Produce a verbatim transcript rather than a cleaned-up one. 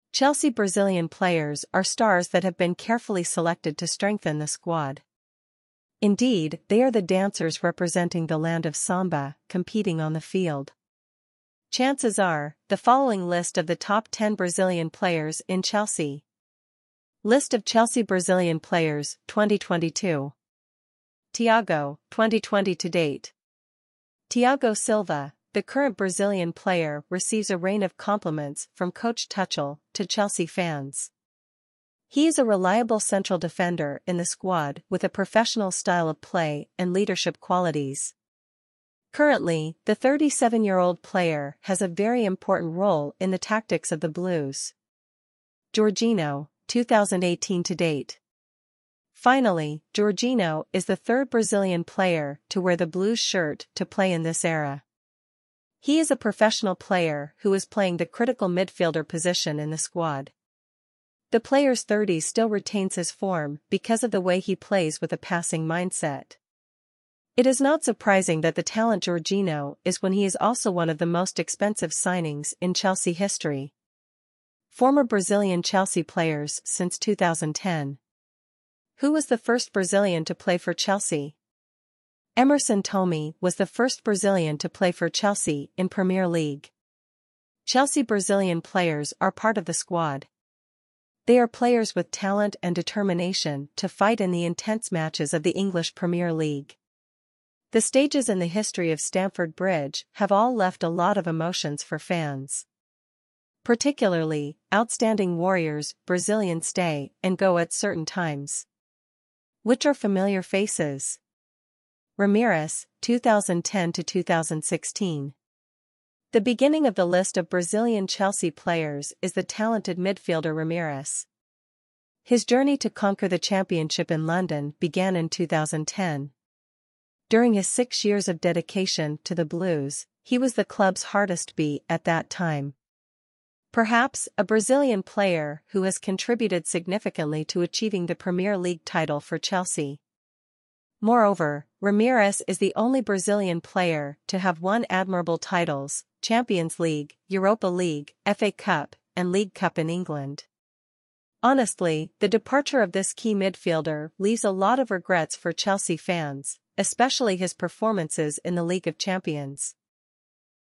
Chelsea Brazilian players are stars that have been carefully selected to strengthen the squad. Indeed, they are the dancers representing the land of samba, competing on the field. Chances are, the following list of the top ten Brazilian players in Chelsea. List of Chelsea Brazilian players, twenty twenty-two. Thiago, twenty twenty to date. Thiago Silva, the current Brazilian player, receives a rain of compliments from Coach Tuchel to Chelsea fans. He is a reliable central defender in the squad with a professional style of play and leadership qualities. Currently, the thirty-seven-year-old player has a very important role in the tactics of the Blues. Jorginho, two thousand eighteen to date. Finally, Jorginho is the third Brazilian player to wear the Blues shirt to play in this era. He is a professional player who is playing the critical midfielder position in the squad. The player's thirties still retains his form because of the way he plays with a passing mindset. It is not surprising that the talent Jorginho is when he is also one of the most expensive signings in Chelsea history. Former Brazilian Chelsea players since two thousand ten. Who was the first Brazilian to play for Chelsea? Emerson Thome was the first Brazilian to play for Chelsea in Premier League. Chelsea Brazilian players are part of the squad. They are players with talent and determination to fight in the intense matches of the English Premier League. The stages in the history of Stamford Bridge have all left a lot of emotions for fans. Particularly, outstanding warriors, Brazilians stay and go at certain times. Which are familiar faces? Ramires, two thousand ten to two thousand sixteen. The beginning of the list of Brazilian Chelsea players is the talented midfielder Ramires. His journey to conquer the championship in London began in two thousand ten. During his six years of dedication to the Blues, he was the club's hardest bee at that time. Perhaps a Brazilian player who has contributed significantly to achieving the Premier League title for Chelsea. Moreover, Ramires is the only Brazilian player to have won admirable titles, Champions League, Europa League, F A Cup, and League Cup in England. Honestly, the departure of this key midfielder leaves a lot of regrets for Chelsea fans, especially his performances in the League of Champions.